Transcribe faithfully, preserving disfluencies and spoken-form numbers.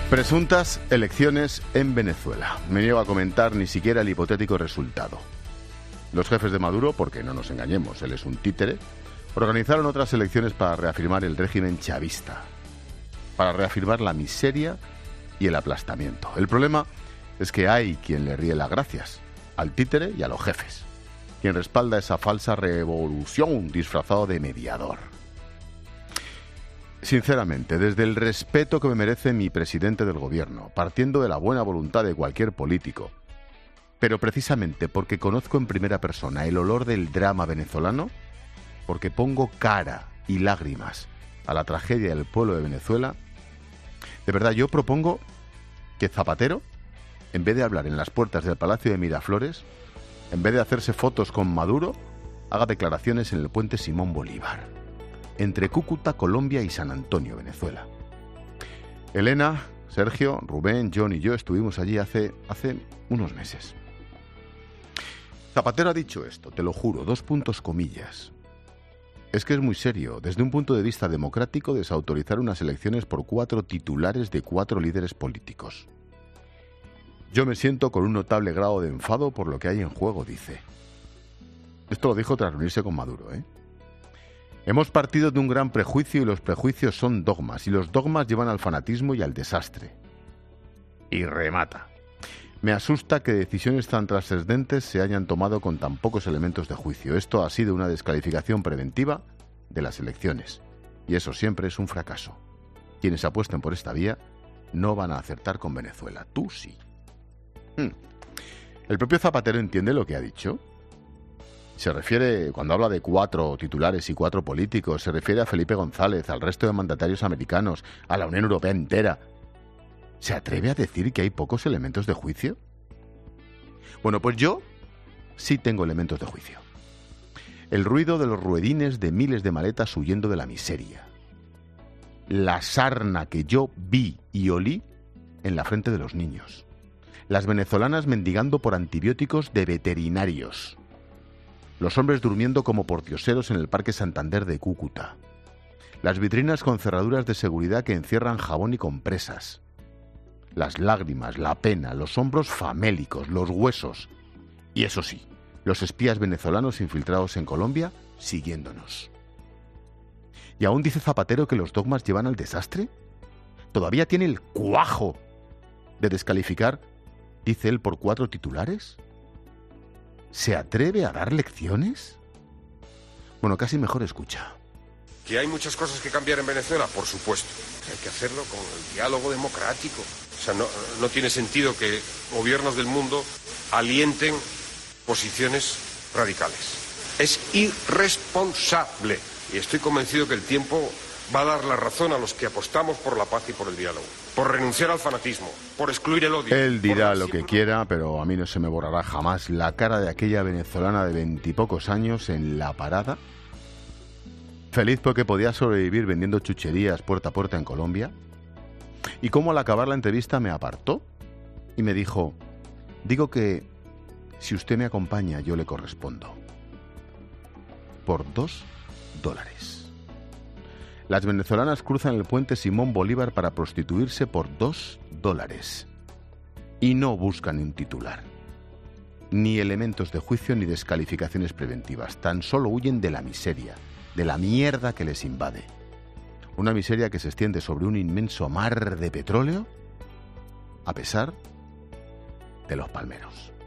Presuntas elecciones en Venezuela. Me niego a comentar ni siquiera el hipotético resultado. Los jefes de Maduro, porque no nos engañemos, él es un títere, organizaron otras elecciones para reafirmar el régimen chavista, para reafirmar la miseria y el aplastamiento. El problema es que hay quien le ríe las gracias, al títere y a los jefes, quien respalda esa falsa revolución disfrazado de mediador. Sinceramente, desde el respeto que me merece mi presidente del gobierno, partiendo de la buena voluntad de cualquier político, pero precisamente porque conozco en primera persona el olor del drama venezolano, porque pongo cara y lágrimas a la tragedia del pueblo de Venezuela, de verdad yo propongo que Zapatero, en vez de hablar en las puertas del Palacio de Miraflores, en vez de hacerse fotos con Maduro, haga declaraciones en el puente Simón Bolívar, entre Cúcuta, Colombia y San Antonio, Venezuela. Elena, Sergio, Rubén, John y yo estuvimos allí hace, hace unos meses. Zapatero ha dicho esto, te lo juro, dos puntos comillas. Es que es muy serio, desde un punto de vista democrático, desautorizar unas elecciones por cuatro titulares de cuatro líderes políticos. Yo me siento con un notable grado de enfado por lo que hay en juego, dice. Esto lo dijo tras reunirse con Maduro, ¿eh? Hemos partido de un gran prejuicio y los prejuicios son dogmas, y los dogmas llevan al fanatismo y al desastre. Y remata. Me asusta que decisiones tan trascendentes se hayan tomado con tan pocos elementos de juicio. Esto ha sido una descalificación preventiva de las elecciones, y eso siempre es un fracaso. Quienes apuesten por esta vía no van a acertar con Venezuela. Tú sí. Hmm. ¿El propio Zapatero entiende lo que ha dicho? Se refiere, cuando habla de cuatro titulares y cuatro políticos, se refiere a Felipe González, al resto de mandatarios americanos, a la Unión Europea entera. ¿Se atreve a decir que hay pocos elementos de juicio? Bueno, pues yo sí tengo elementos de juicio. El ruido de los ruedines de miles de maletas huyendo de la miseria. La sarna que yo vi y olí en la frente de los niños. Las venezolanas mendigando por antibióticos de veterinarios. Los hombres durmiendo como pordioseros en el Parque Santander de Cúcuta. Las vitrinas con cerraduras de seguridad que encierran jabón y compresas. Las lágrimas, la pena, los hombros famélicos, los huesos. Y eso sí, los espías venezolanos infiltrados en Colombia siguiéndonos. ¿Y aún dice Zapatero que los dogmas llevan al desastre? ¿Todavía tiene el cuajo de descalificar, dice él, por cuatro titulares? ¿Se atreve a dar lecciones? Bueno, casi mejor escucha. ¿Que hay muchas cosas que cambiar en Venezuela? Por supuesto. Hay que hacerlo con el diálogo democrático. O sea, no, no tiene sentido que gobiernos del mundo alienten posiciones radicales. Es irresponsable. Y estoy convencido que el tiempo va a dar la razón a los que apostamos por la paz y por el diálogo. Por renunciar al fanatismo, por excluir el odio. Él dirá lo que quiera, pero a mí no se me borrará jamás la cara de aquella venezolana de veintipocos años en La Parada, feliz porque podía sobrevivir vendiendo chucherías puerta a puerta en Colombia, y cómo al acabar la entrevista me apartó y me dijo, digo que si usted me acompaña yo le correspondo. Por dos dólares. Las venezolanas cruzan el puente Simón Bolívar para prostituirse por dos dólares. Y no buscan un titular. Ni elementos de juicio ni descalificaciones preventivas. Tan solo huyen de la miseria, de la mierda que les invade. Una miseria que se extiende sobre un inmenso mar de petróleo, a pesar de los palmeros.